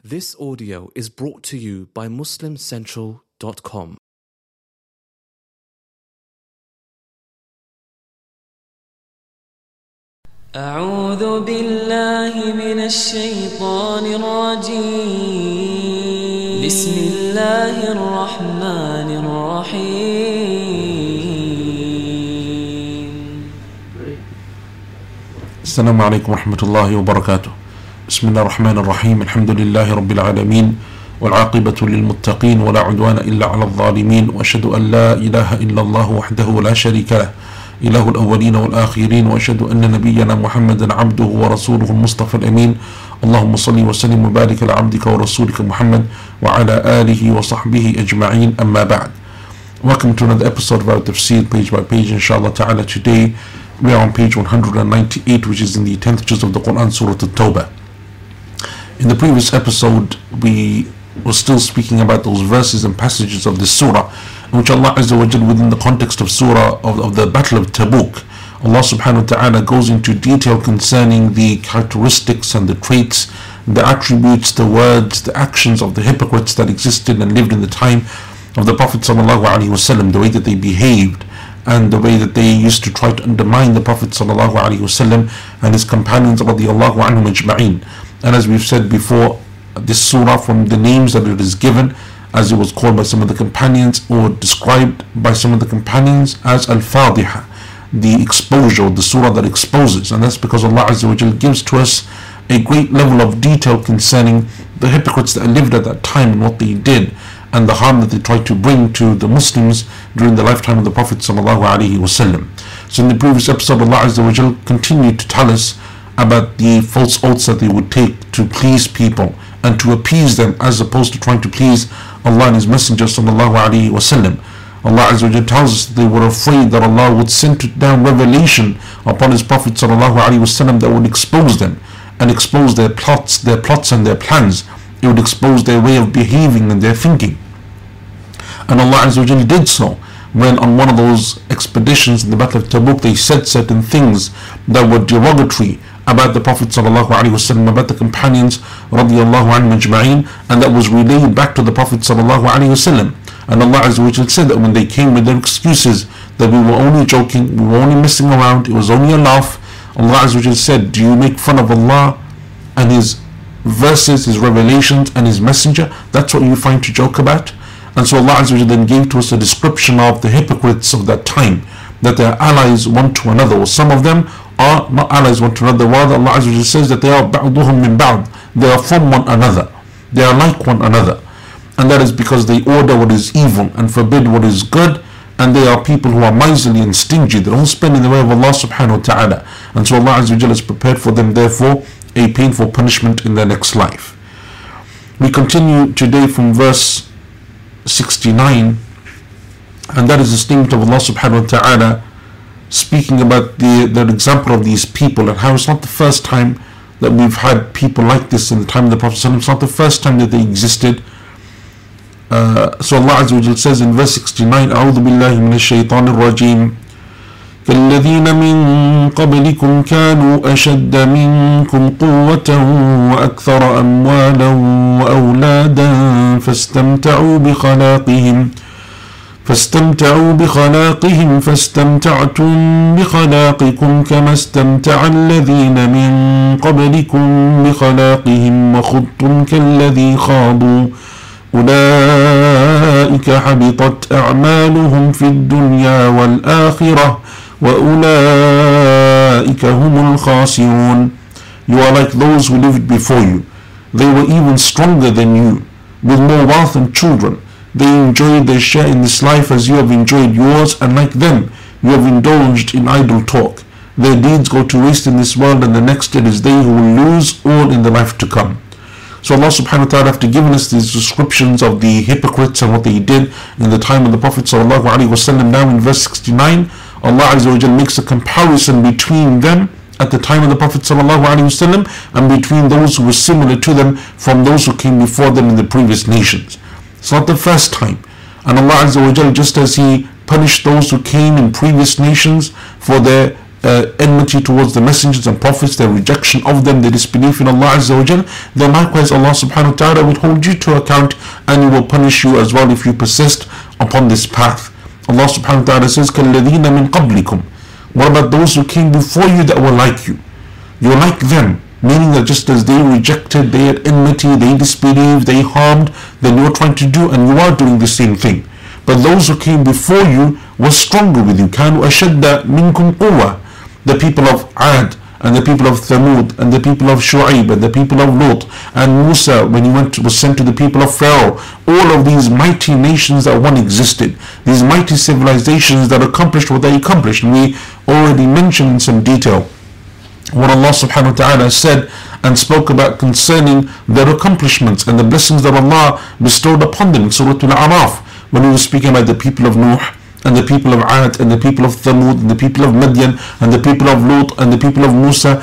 This audio is brought to you by MuslimCentral.com. أعوذ بالله من الشيطان الرجيم بسم الله الرحمن الرحيم السلام عليكم ورحمة الله وبركاته. بسم الله الرحمن الرحيم. الحمد لله رب العالمين والعاقبة للمتقين ولا عدوان إلا على الظالمين، وأشهد أن لا إله إلا الله وحده لا شريك له إله الأولين والآخرين، وأشهد أن نبينا محمدا عبده ورسوله المصطفى الأمين. اللهم صل وسلم وبارك على عبدك ورسولك محمد وعلى آله وصحبه أجمعين. أما بعد. Welcome to another episode of our tafsir, page by page, inshallah ta'ala. Today we are on page 198, which is in the 10th juz of the Quran, Surah At-Tawbah. In the previous episode, we were still speaking about those verses and passages of this surah, in which Allah Azza wa Jal, within the context of surah of the Battle of Tabuk, Allah subhanahu wa ta'ala goes into detail concerning the characteristics and the traits, the attributes, the words, the actions of the hypocrites that existed and lived in the time of the Prophet sallallahu alaihi wasallam, the way that they behaved and the way that they used to try to undermine the Prophet sallallahu alaihi wasallam and his companions radiyallahu anhum ajma'in. And as we've said before, this surah, from the names that it is given, as it was called by some of the companions or described by some of the companions as Al-Fadiha, the exposure, the surah that exposes. And that's because Allah Azza wa Jal gives to us a great level of detail concerning the hypocrites that lived at that time and what they did and the harm that they tried to bring to the Muslims during the lifetime of the Prophet sallallahu alaihi wasallam. So in the previous episode, Allah Azza wa Jal continued to tell us about the false oaths that they would take to please people and to appease them, as opposed to trying to please Allah and His Messenger sallallahu alaihi wasallam. Allah Azza wa Jalla tells us that they were afraid that Allah would send down revelation upon His Prophet sallallahu alaihi wasallam that would expose them and expose their plots and their plans. It would expose their way of behaving and their thinking. And Allah Azza wa Jalla did so when on one of those expeditions in the Battle of Tabuk they said certain things that were derogatory about the Prophet sallallahu alaihi wasallam, about the companions radiyallahu anhum ajma'in, and that was relayed back to the Prophet sallallahu alaihi wasallam. And Allah Azza wa Jalla said that when they came with their excuses that we were only joking, we were only messing around, it was only a laugh, Allah Azza wa Jalla said, do you make fun of Allah and His verses, His revelations and His messenger? That's what you find to joke about? And so Allah Azza wa Jalla then gave to us a description of the hypocrites of that time, that they are allies one to another, or some of them are not allies one to another. Rather, Allah Azza wa Jalla says that they are ba'duhum min ba'd, they are from one another, they are like one another. And that is because they order what is evil and forbid what is good, and they are people who are miserly and stingy. They don't spend in the way of Allah subhanahu wa ta'ala. And so Allah Azza wa Jalla has prepared for them therefore a painful punishment in their next life. We continue today from verse 69, and that is the statement of Allah subhanahu wa ta'ala speaking about the example of these people and how it's not the first time that we've had people like this in the time of the Prophet ﷺ. It's not the first time that they existed. So Allah Azza wa Jalla says in verse 69, أعوذ بالله من الشيطان الرجيم كالذين من قبلكم كانوا أشد منكم قوة وأكثر أموالا وأولادا فاستمتعوا بخلاقهم فاستمتعتم بخلاقكم كما استمتع الذين من قبلكم بخلاقهم وخضتم كالذي خاضوا أولئك حبطت أعمالهم في الدنيا والآخرة وأولئك هم الخاسرون. You are like those who lived before you. They were even stronger than you, with more wealth and children. They enjoyed their share in this life as you have enjoyed yours, and like them, you have indulged in idle talk. Their deeds go to waste in this world, and the next it is they who will lose all in the life to come. So Allah subhanahu wa ta'ala, after giving us these descriptions of the hypocrites and what they did in the time of the Prophet sallallahu alaihi wasallam, now in verse 69, Allah Azza wa Jalla makes a comparison between them at the time of the Prophet sallallahu alaihi wasallam and between those who were similar to them from those who came before them in the previous nations. It's not the first time. And Allah Azza wa Jalla, just as He punished those who came in previous nations for their enmity towards the messengers and prophets, their rejection of them, their disbelief in Allah Azza wa Jal, then likewise Allah subhanahu wa ta'ala will hold you to account, and He will punish you as well if you persist upon this path. Allah subhanahu wa ta'ala says, كَالَّذِينَ مِنْ قَبْلِكُمْ. What about those who came before you that were like you? You're like them, meaning that just as they rejected, they had enmity, they disbelieved, they harmed, then you're trying to do, and you are doing the same thing. But those who came before you were stronger with you. كَانُوا أَشَدَّ مِنْكُمْ قُوَّةً. The people of Ad, and the people of Thamud, and the people of Shu'aib, and the people of Lut, and Musa when he was sent to the people of Pharaoh. All of these mighty nations that one existed, these mighty civilizations that accomplished what they accomplished. And we already mentioned in some detail what Allah subhanahu wa ta'ala said and spoke about concerning their accomplishments and the blessings that Allah bestowed upon them in Surah Al-A'raf, when He was speaking about the people of Nuh, and the people of Ad, and the people of Thamud, and the people of Madian, and the people of Lut, and the people of Musa,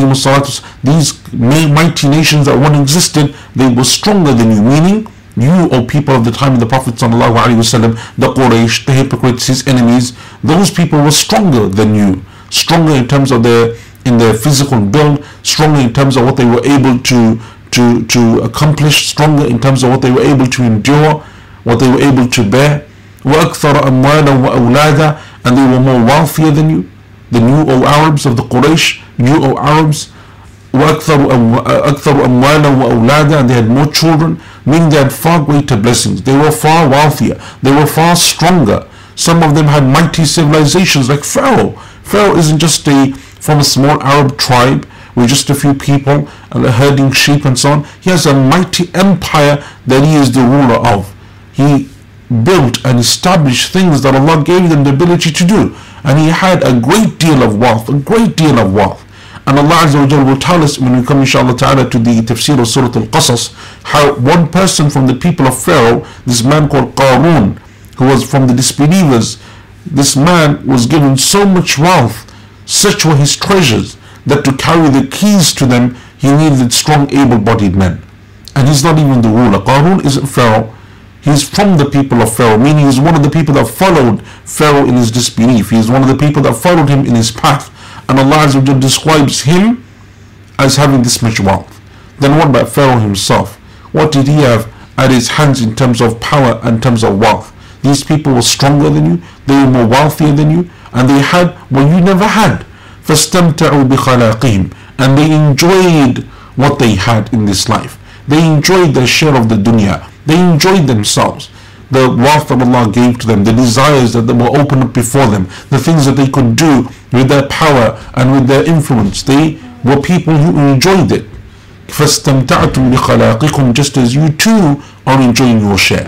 these mighty nations that one existed, they were stronger than you, meaning you, O people of the time of the Prophet sallallahu alaihi wasallam, the Quraysh, the hypocrites, his enemies, those people were stronger than you, stronger in terms of their physical build, stronger in terms of what they were able to accomplish, stronger in terms of what they were able to endure, what they were able to bear. وَأَكْثَرَ أَمْوَالًا وَأَوْلَادًا. And they were more wealthier than you, O Arabs of the Quraysh, you, O Arabs. وَأَكْثَرُ أَمْوَالًا وَأَوْلَادًا. And they had more children, meaning they had far greater blessings. They were far wealthier, they were far stronger. Some of them had mighty civilizations like Pharaoh. Pharaoh isn't just from a small Arab tribe with just a few people herding sheep and so on. He has a mighty empire that he is the ruler of. He built and established things that Allah gave them the ability to do, and he had a great deal of wealth, And Allah Azza wa Jalla will tell us when we come inshallah ta'ala to the tafsir of Surah Al-Qasas, how one person from the people of Pharaoh, this man called Qarun, who was from the disbelievers, this man was given so much wealth, such were his treasures, that to carry the keys to them he needed strong able-bodied men. And he's not even the ruler. Qarun isn't Pharaoh. He's from the people of Pharaoh, meaning he's one of the people that followed Pharaoh in his disbelief. He's one of the people that followed him in his path. And Allah Azza wa Jalla describes him as having this much wealth. Then what about Pharaoh himself? What did he have at his hands in terms of power and in terms of wealth? These people were stronger than you, they were more wealthier than you, and they had what you never had. فَاسْتَمْتَعُوا بِخَلَاقِهِمْ. And they enjoyed what they had in this life. They enjoyed their share of the dunya. They enjoyed themselves, the wealth that Allah gave to them, the desires that were opened up before them, the things that they could do with their power and with their influence. They were people who enjoyed it. فَاسْتَمْتَعْتُمْ بِخَلَاقِكُمْ. Just as you too are enjoying your share.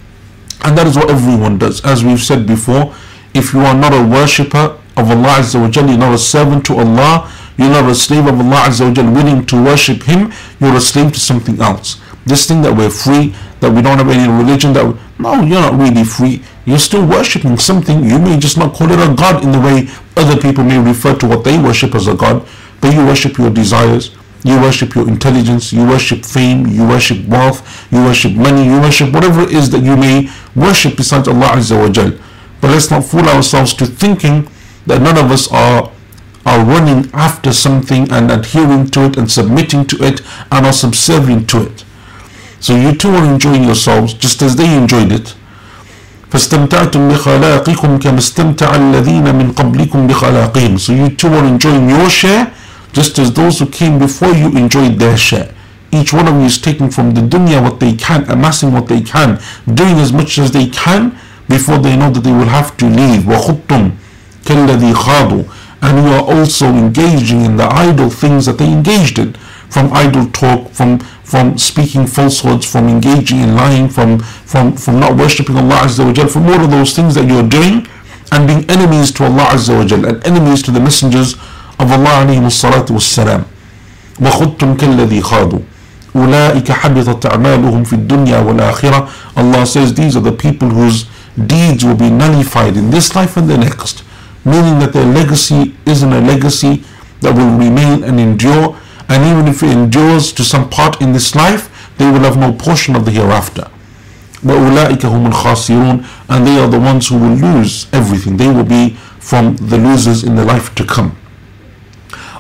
And that is what everyone does. As we've said before, if you are not a worshipper of Allah Azza wa Jalla, you're not a servant to Allah, you're not a slave of Allah Azza wa Jalla willing to worship Him, you're a slave to something else. This thing that we're free, that we don't have any religion, no, you're not really free. You're still worshipping something. You may just not call it a God in the way other people may refer to what they worship as a God, but you worship your desires, you worship your intelligence, you worship fame, you worship wealth, you worship money, you worship whatever it is that you may worship besides Allah Azza wa Jal. But let's not fool ourselves to thinking that none of us are running after something and adhering to it and submitting to it and are subservient to it. So you too are enjoying yourselves just as they enjoyed it. فَاسْتَمْتَعْتُمْ بِخَلَاقِكُمْ كَمَا اسْتَمْتَعَ الَّذِينَ مِنْ قَبْلِكُمْ بِخَلَاقِهِمْ. So you too are enjoying your share just as those who came before you enjoyed their share. Each one of you is taking from the dunya what they can, amassing what they can, doing as much as they can before they know that they will have to leave. وَخُطْتُمْ كَالَّذِي خَاضُوا. And you are also engaging in the idle things that they engaged in, from idle talk, from speaking falsehoods, from engaging in lying, from not worshipping Allah Azza wa Jal, from all of those things that you are doing, and being enemies to Allah Azza wa Jal, and enemies to the messengers of Allah alayhi salatu wassalam. وَخُطْتُمْ كَالَّذِي خَاضُوا أُولَٰئِكَ حَبِطَتْ أَعْمَالُهُمْ فِي الدُّنْيَا وَالْآخِرَةِ. Allah says these are the people whose deeds will be nullified in this life and the next, meaning that their legacy isn't a legacy that will remain and endure, and even if it endures to some part in this life, they will have no portion of the hereafter. وَأُولَٰئِكَ هُمُ الْخَاسِرُونَ. And they are the ones who will lose everything. They will be from the losers in the life to come.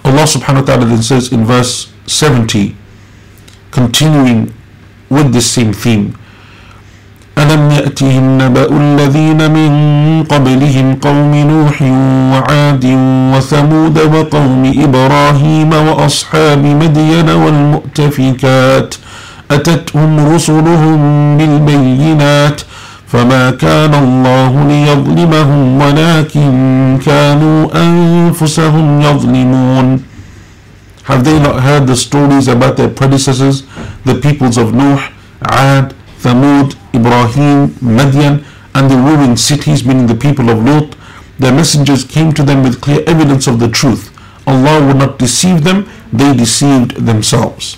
Allah subhanahu wa ta'ala then says in verse 70, continuing with the same theme, أَلَمْ يَأْتِهِمْ نَبَأُ الَّذِينَ مِنْ قَبْلِهِمْ قَوْمِ نُوحٍ وَعَادٍ وَثَمُودَ وَقَوْمِ إِبْرَاهِيمَ وَأَصْحَابِ مَدْيَنَ وَالْمُؤْتَفِكَاتِ أَتَتْهُمْ رُسُلُهُم بِالْبَيِّنَاتِ فما كان الله ليظلمهم ولكن كانوا أنفسهم يظلمون. Have they not heard the stories about their predecessors, the peoples of Nuh, Ad, Thamud, Ibrahim, Madian, and the ruined cities, meaning the people of Lut? Their messengers came to them with clear evidence of the truth. Allah would not deceive them, they deceived themselves.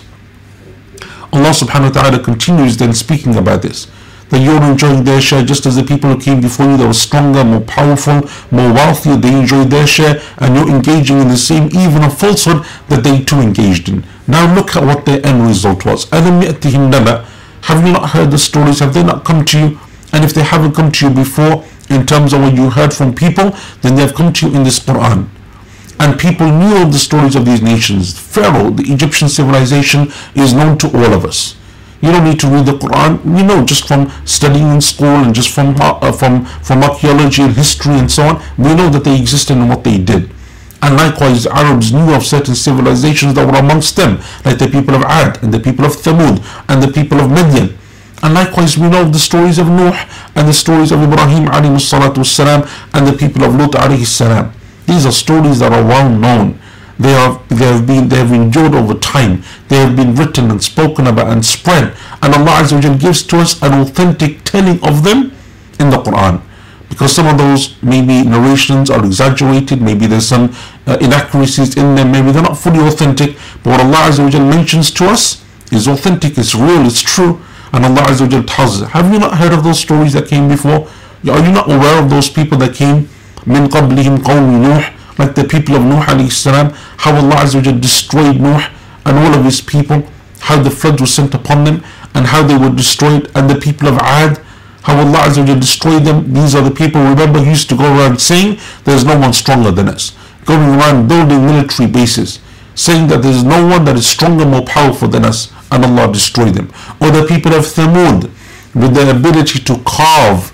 Allah subhanahu wa ta'ala continues then speaking about this, that you're enjoying their share just as the people who came before you that were stronger, more powerful, more wealthier, they enjoyed their share, and you're engaging in the same even of falsehood that they too engaged in. Now look at what their end result was. أَلَمْ يَأْتِهِمْ نَبَأ, have you not heard the stories? Have they not come to you? And if they haven't come to you before in terms of what you heard from people, then they have come to you in this Quran. And people knew all the stories of these nations. Pharaoh, the Egyptian civilization, is known to all of us. You don't need to read the Quran. We know just from studying in school and just from archaeology and history and so on. We know that they existed and what they did. And likewise, the Arabs knew of certain civilizations that were amongst them, like the people of Ad and the people of Thamud and the people of Madian. And likewise, we know of the stories of Nuh and the stories of Ibrahim alayhi salatu wassalam and the people of Lut alayhi salam. These are stories that are well known. They have endured over time. They have been written and spoken about and spread. And Allah Azza wa Jal gives to us an authentic telling of them in the Quran. Because some of those maybe narrations are exaggerated, maybe there's some inaccuracies in them, maybe they're not fully authentic. But what Allah Azza wa Jal mentions to us is authentic, it's real, it's true. And Allah Azza wa Jal tells us, have you not heard of those stories that came before? Are you not aware of those people that came? مِنْ قَبْلِهِمْ قَوْمِ نُوحٍ, like the people of Nuh alayhi salam, how Allah Azza wa Jal destroyed Nuh and all of his people, how the floods were sent upon them and how they were destroyed, and the people of Ad, how Allah Azza wa Jal destroyed them. These are the people, remember, he used to go around saying there's no one stronger than us, going around building military bases, saying that there's no one that is stronger, more powerful than us, and Allah destroyed them. Or the people of Thamud, with their ability to carve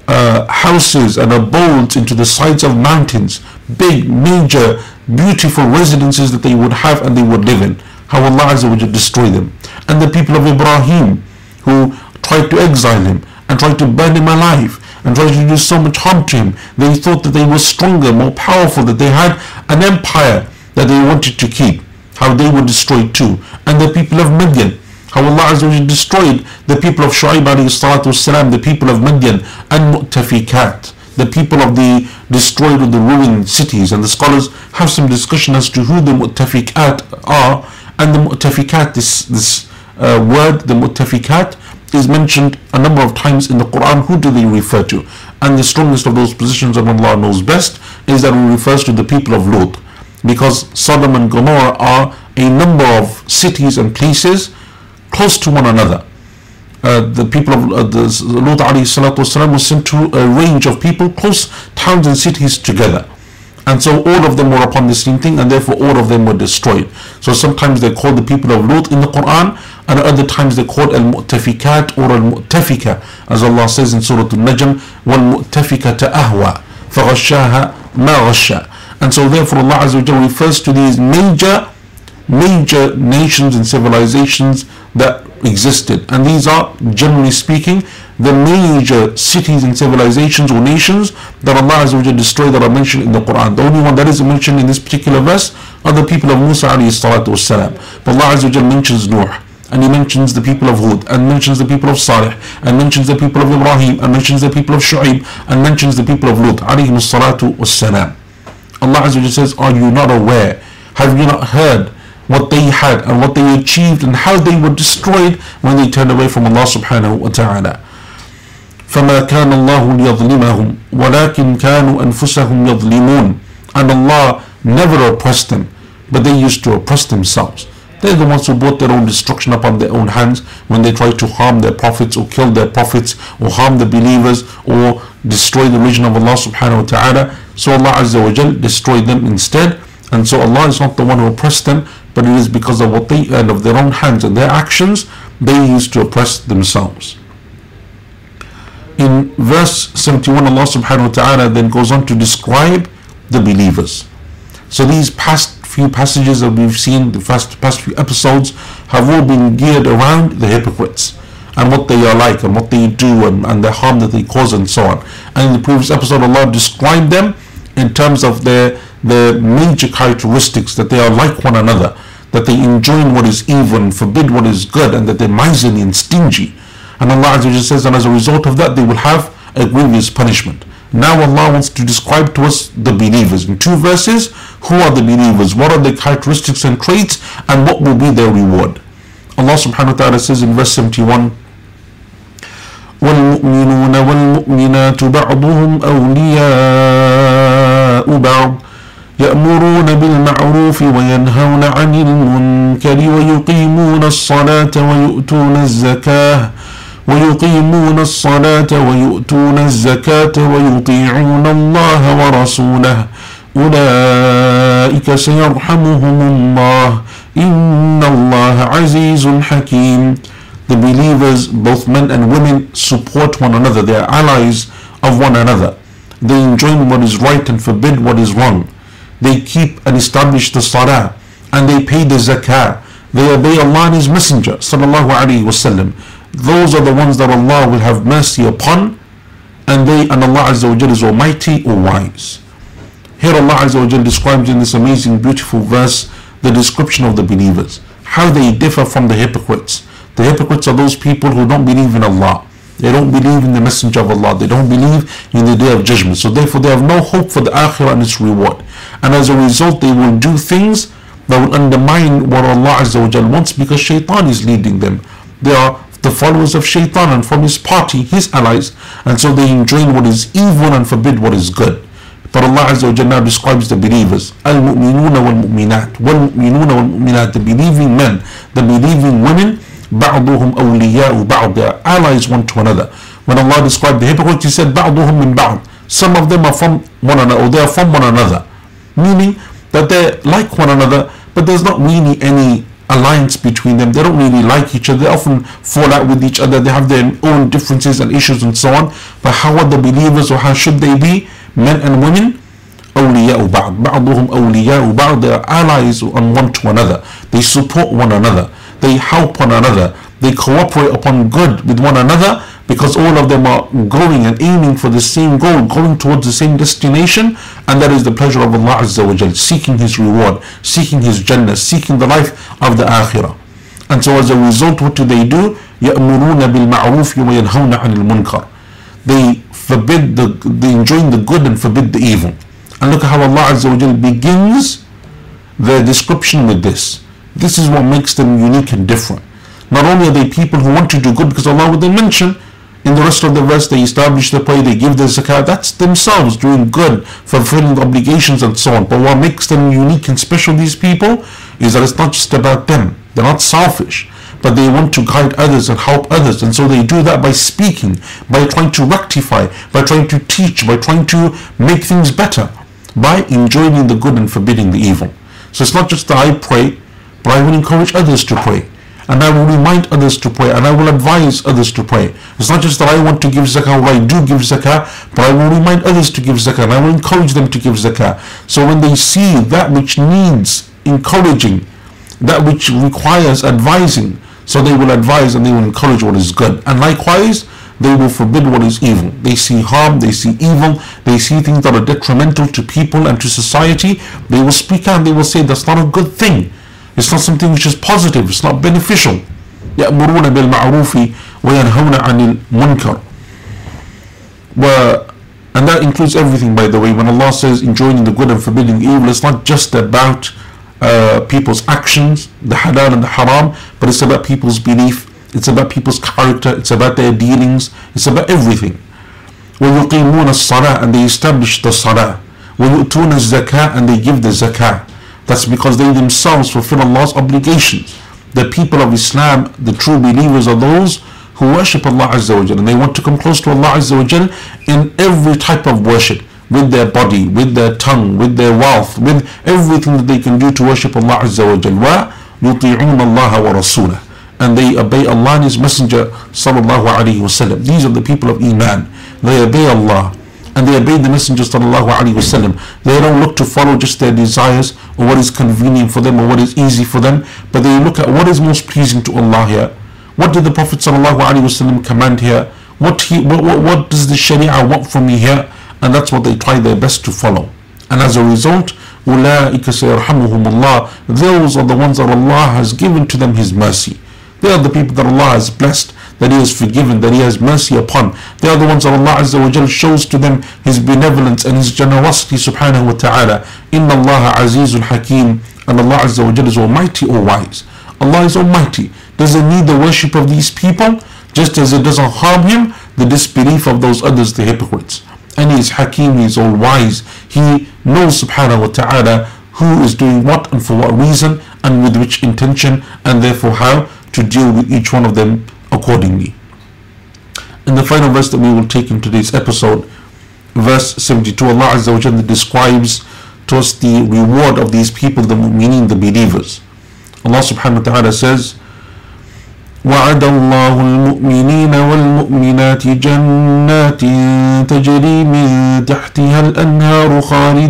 houses and abodes into the sides of mountains, big, major, beautiful residences that they would have and they would live in, how Allah Azza wa Jal destroyed them. And the people of Ibrahim, who tried to exile him and tried to burn him alive and tried to do so much harm to him. They thought that they were stronger, more powerful, that they had an empire that they wanted to keep, how they were destroyed too. And the people of Madian, how Allah Azza wa Jal destroyed the people of Shu'aib alayhi salatu wassalam, the people of Madian, and Mu'tafikat, the people of the destroyed or the ruined cities. And the scholars have some discussion as to who the Mu'tafikat are. And the Mu'tafikat, this word, the Mu'tafikat, is mentioned a number of times in the Quran. Who do they refer to? And the strongest of those positions, and Allah knows best, is that it refers to the people of Lut, because Sodom and Gomorrah are a number of cities and places close to one another. The people of Lut alayhi salatu wasalam was sent to a range of people, close towns and cities together. And so all of them were upon the same thing, and therefore all of them were destroyed. So sometimes they called the people of Lut in the Quran, and other times they called al-Mu'tafikat or al-Mu'tafika, as Allah says in Surah Al-Najm, وَالْمُؤْتَفِكَةَ أَهْوَى فَغَشَّاهَا مَا غَشَّى. And so therefore Allah Azza wa Jalla refers to these major nations and civilizations that existed. And these are, generally speaking, the major cities and civilizations or nations that Allah Azza wa Jalla destroyed that are mentioned in the Quran. The only one that is mentioned in this particular verse are the people of Musa alayhi salatu wassalam. But Allah Azza wa Jalla mentions Nuh, and he mentions the people of Hud, and mentions the people of Salih, and mentions the people of Ibrahim, and mentions the people of Shu'aib, and mentions the people of Lut alayhi salatu wassalam. Allah Azza wa Jalla says, are you not aware? Have you not heard what they had and what they achieved and how they were destroyed when they turned away from Allah subhanahu wa ta'ala? فَمَا كَانَ اللَّهُ لِيَظْلِمَهُمْ وَلَكِنْ كَانُوا أَنفُسَهُمْ يَظْلِمُونَ. And Allah never oppressed them, but they used to oppress themselves. They're the ones who brought their own destruction upon their own hands when they tried to harm their prophets or kill their prophets or harm the believers or destroy the religion of Allah subhanahu wa ta'ala. So Allah Azza wa Jal destroyed them instead, And so Allah is not the one who oppressed them, but it is because of what they and of their own hands and their actions they used to oppress themselves. In verse 71, Allah subhanahu wa ta'ala then goes on to describe the believers. So these past few passages that we've seen, the past few episodes, have all been geared around the hypocrites and what they are like and what they do and the harm that they cause and so on. And in the previous episode, Allah described them in terms of their major characteristics, that they are like one another, that they enjoin what is evil and forbid what is good, and that they're miserly and stingy. And Allah Azza wa Jalla says, and as a result of that, they will have a grievous punishment. Now Allah wants to describe to us the believers. In 2 verses, who are the believers? What are their characteristics and traits? And what will be their reward? Allah subhanahu wa ta'ala says in verse 71, وَالْمُؤْمِنُونَ وَالْمُؤْمِنَاتُ بَعْضُهُمْ أَوْلِيَاءُ بَعْضٍ يأمرون بالمعروف وينهون عن المنكر ويقيمون الصلاة ويؤتون الزكاة ويطيعون الله ورسوله أولئك سيرحمهم الله إن الله عزيز حكيم. The believers, both men and women, support one another. They are allies of one another. They enjoin what is right and forbid what is wrong. They keep and establish the salah, and they pay the zakah. They obey Allah and His Messenger sallallahu alaihi wasallam. Those are the ones that Allah will have mercy upon, and Allah Azza wa Jalla is almighty or wise. Here Allah Azza wa Jalla describes in this amazing beautiful verse the description of the believers, how they differ from the hypocrites. The hypocrites are those people who don't believe in Allah. They don't believe in the Messenger of Allah. They don't believe in the Day of Judgment. So therefore they have no hope for the Akhirah and its reward. And as a result they will do things that will undermine what Allah Azza wa Jalla wants, because Shaitan is leading them. They are the followers of Shaitan and from his party, his allies. And so they enjoin what is evil and forbid what is good. But Allah Azza wa Jalla describes the believers. Al-mu'minuna wal-mu'minat. Wal-mu'minuna wal-mu'minat. The believing men, the believing women. بَعْضُهُمْ أَوْلِيَاءُ بَعْضٍ. They are allies one to another. When Allah described the hypocrites, He said بَعْضُهُمْ مِنْ بَعْضٍ. Some of them are from one another, or they are from one another. Meaning that they're like one another, but there's not really any alliance between them. They don't really like each other. They often fall out with each other. They have their own differences and issues and so on. But how are the believers, or how should they be? Men and women, أولياء بعض. بعضهم أولياء بعض. They are allies on one to another. They support one another. They help one another. They cooperate upon good with one another, because all of them are going and aiming for the same goal, going towards the same destination, and that is the pleasure of Allah Azza wa Jal, seeking His reward, seeking His Jannah, seeking the life of the Akhirah. And so as a result, what do? يَأْمُرُونَ بِالْمَعْرُوفِ وَيَنْهَوْنَ عَنِ الْمُنْكَرِ. They enjoin the good and forbid the evil. And look at how Allah Azza wa Jal begins their description with this. This is what makes them unique and different. Not only are they people who want to do good, because Allah would then mention in the rest of the verse, they establish the prayer, they give the zakah. That's themselves doing good, fulfilling the obligations and so on. But what makes them unique and special, these people, is that it's not just about them. They're not selfish, but they want to guide others and help others. And so they do that by speaking, by trying to rectify, by trying to teach, by trying to make things better, by enjoining the good and forbidding the evil. So it's not just that I pray, but I will encourage others to pray, and I will remind others to pray, and I will advise others to pray. It's not just that I want to give zakah, or I do give zakah, but I will remind others to give zakah, and I will encourage them to give zakah. So when they see that which needs encouraging, that which requires advising, so they will advise and they will encourage what is good. And likewise, they will forbid what is evil. They see harm, they see evil, they see things that are detrimental to people and to society. They will speak out and they will say that's not a good thing. It's not something which is positive. It's not beneficial. يَأْمُرُونَ بِالْمَعْرُوفِ وَيَنْهَوْنَ عَنِ الْمُنْكَرِ. And that includes everything, by the way. When Allah says enjoining the good and forbidding evil, it's not just about people's actions, the halal and the haram, but it's about people's belief. It's about people's character. It's about their dealings. It's about everything. وَيُقِيمُونَ الصَّلَاةَ. And they establish the salah. وَيُؤْتُونَ الزَّكَاةَ. And they give the zakah. That's because they themselves fulfill Allah's obligations. The people of Islam, the true believers, are those who worship Allah Azza wa Jal, and they want to come close to Allah Azza wa Jal in every type of worship, with their body, with their tongue, with their wealth, with everything that they can do to worship Allah Azza wa Jal. وَيُطِيعُونَ اللَّهَ وَرَسُولَهُ, and they obey Allah and His Messenger sallallahu alaihi wasallam. These are the people of Iman. They obey Allah and they obey the Messenger sallallahu alaihi wasallam. They don't look to follow just their desires or what is convenient for them or what is easy for them, but they look at what is most pleasing to Allah here. What did the Prophet sallallahu alaihi wasallam command here? What does the Sharia want from me here? And that's what they try their best to follow. And as a result, أُولَٰئِكَ سَيَرْحَمُهُمُ اللَّهُ, those are the ones that Allah has given to them His mercy. They are the people that Allah has blessed, that He has forgiven, that He has mercy upon. They are the ones that Allah Azza wa Jal shows to them His benevolence and His generosity subhanahu wa ta'ala. Inna Allah azizul hakim, and Allah Azza wa Jal is almighty or wise. Allah is almighty. Does it need the worship of these people? Just as it doesn't harm Him, the disbelief of those others, the hypocrites. And He is hakim, He is all wise. He knows subhanahu wa ta'ala who is doing what and for what reason and with which intention, and therefore how to deal with each one of them accordingly. In the final verse that we will take in today's episode, verse 72, Allah Azza wa Jalla describes to us the reward of these people, the mu'mineen, the believers. Allah subhanahu wa ta'ala says, وعد الله المؤمنين والمؤمنات جنات تجري من تحتها الأنهار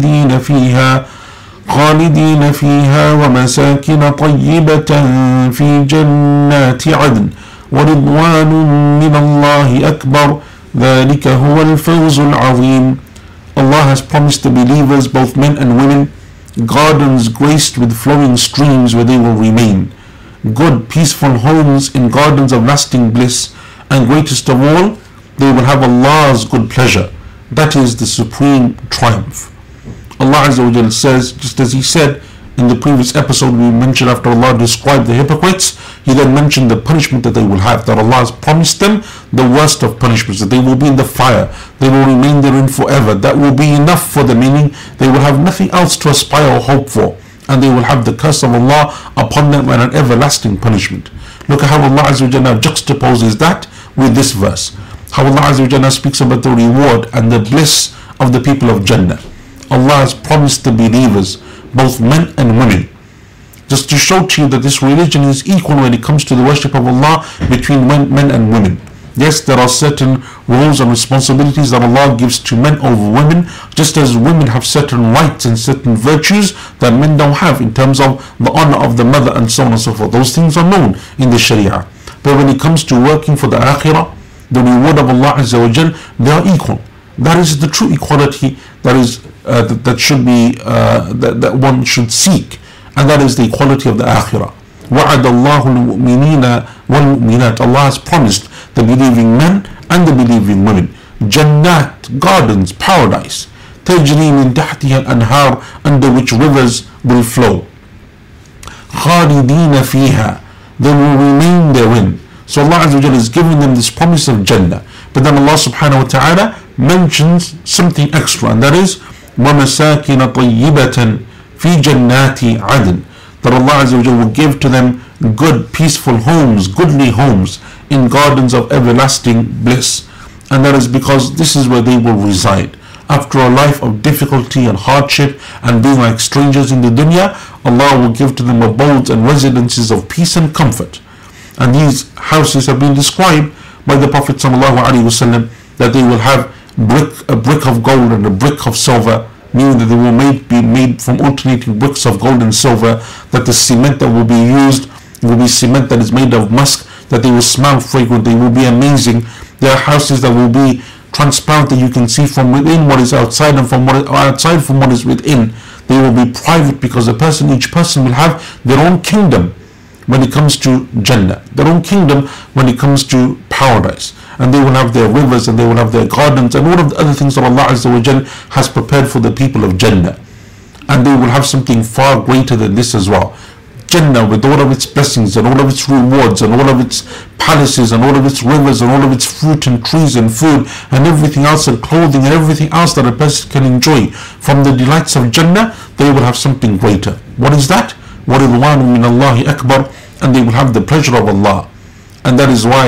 خالدين فيها ومساكن طيبة في جنات عدن ورضوان من الله أكبر ذلك هو الفوز العظيم. Allah has promised the believers, both men and women, gardens graced with flowing streams where they will remain, good peaceful homes in gardens of lasting bliss, and greatest of all, they will have Allah's good pleasure. That is the supreme triumph. Allah Azza wa Jalla says, just as He said in the previous episode we mentioned, after Allah described the hypocrites, He then mentioned the punishment that they will have, that Allah has promised them the worst of punishments, that they will be in the fire, they will remain therein forever. That will be enough for them, meaning they will have nothing else to aspire or hope for, and they will have the curse of Allah upon them and an everlasting punishment. Look at how Allah Azza wa Jalla juxtaposes that with this verse. How Allah Azza wa Jalla speaks about the reward and the bliss of the people of Jannah. Allah has promised the believers, both men and women, just to show to you that this religion is equal when it comes to the worship of Allah between men and women. Yes, there are certain roles and responsibilities that Allah gives to men over women, just as women have certain rights and certain virtues that men don't have in terms of the honor of the mother and so on and so forth. Those things are known in the Sharia. But when it comes to working for the Akhirah, the reward of Allah Azza wa Jal, they are equal. That is the true equality that should be that one should seek, and that is the equality of the Akhirah. وَعَدَ اللَّهُ الْمُؤْمِنِينَ وَالْمُؤْمِنَاتِ, Allah has promised the believing men and the believing women Jannat, gardens, paradise, تَجْرِي مِنْ تَحْتِهَا الْأَنْهَارِ, under which rivers will flow, خَالِدِينَ فِيهَا, they will remain therein. So Allah Azza wa Jalla is giving them this promise of Jannah. But then Allah subhanahu wa ta'ala mentions something extra, and that is وَمَسَاكِنَ طَيِّبَةً فِي جَنَّاتِ عَدْنٍ, that Allah Azza wa Jalla will give to them good, peaceful homes, goodly homes in gardens of everlasting bliss. And that is because this is where they will reside. After a life of difficulty and hardship and being like strangers in the dunya, Allah will give to them abodes and residences of peace and comfort. And these houses have been described by the Prophet ﷺ, that they will have a brick of gold and a brick of silver, meaning that they will be made from alternating bricks of gold and silver, that the cement that will be used will be cement that is made of musk, that they will smell fragrant, they will be amazing. There are houses that will be transparent, that you can see from within what is outside and from what is outside from what is within. They will be private because each person will have their own kingdom when it comes to Jannah, their own kingdom when it comes to paradise. And they will have their rivers and they will have their gardens and all of the other things that Allah Azza wa Jal has prepared for the people of Jannah. And they will have something far greater than this as well. Jannah, with all of its blessings and all of its rewards and all of its palaces and all of its rivers and all of its fruit and trees and food and everything else, and clothing and everything else that a person can enjoy from the delights of Jannah, they will have something greater. What is that? وَرِضْوَانٌ مِّنَ اللَّهِ أَكْبَرُ, and they will have the pleasure of Allah. And that is why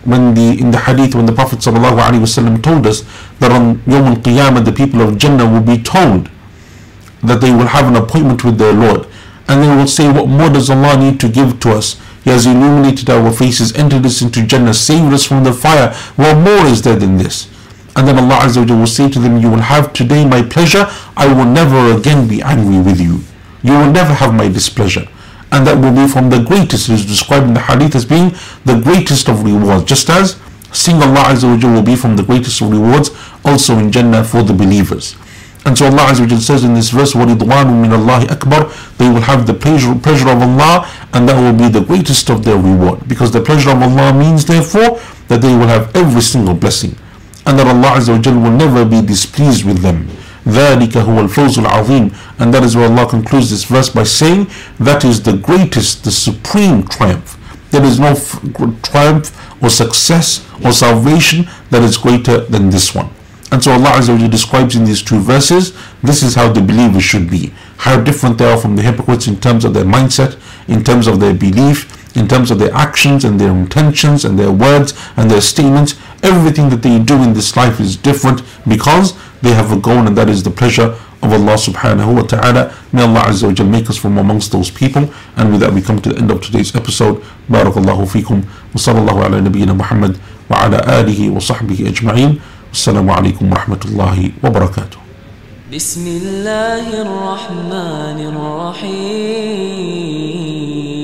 in the hadith, when the Prophet ﷺ told us that on Yawm al-Qiyamah the people of Jannah will be told that they will have an appointment with their Lord, and they will say, what more does Allah need to give to us? He has illuminated our faces, entered us into Jannah, saved us from the fire. What more is there than this? And then Allah Azza wa Jalla will say to them, you will have today my pleasure, I will never again be angry with you. You will never have my displeasure. And that will be from the greatest. It is described in the hadith as being the greatest of rewards. Just as seeing Allah Azza wa Jalla will be from the greatest of rewards also in Jannah for the believers. And so Allah Azza wa Jalla says in this verse, وَرِضْوَانٌ مِّنَ اللَّهِ أَكْبَرُ, they will have the pleasure of Allah, and that will be the greatest of their reward. Because the pleasure of Allah means therefore that they will have every single blessing, and that Allah Azza wa Jalla will never be displeased with them. ذَلِكَ هُوَ الْفَوْزُ الْعَظِيمُ. And that is where Allah concludes this verse by saying, that is the greatest, the supreme triumph. There is no triumph or success or salvation that is greater than this one. And so Allah Azza wa Jalla describes in these two verses, this is how the believers should be. How different they are from the hypocrites in terms of their mindset, in terms of their belief, in terms of their actions and their intentions and their words and their statements. Everything that they do in this life is different because they have a goal, and that is the pleasure of Allah subhanahu wa ta'ala. May Allah Azza wa Jalla make us from amongst those people. And with that we come to the end of today's episode. Barakallahu feekum. Wa sallallahu ala nabiyyina Muhammad wa ala alihi wa sahbihi ajma'in. Assalamu alaikum wa rahmatullahi wa barakatuh. بسم الله الرحمن الرحيم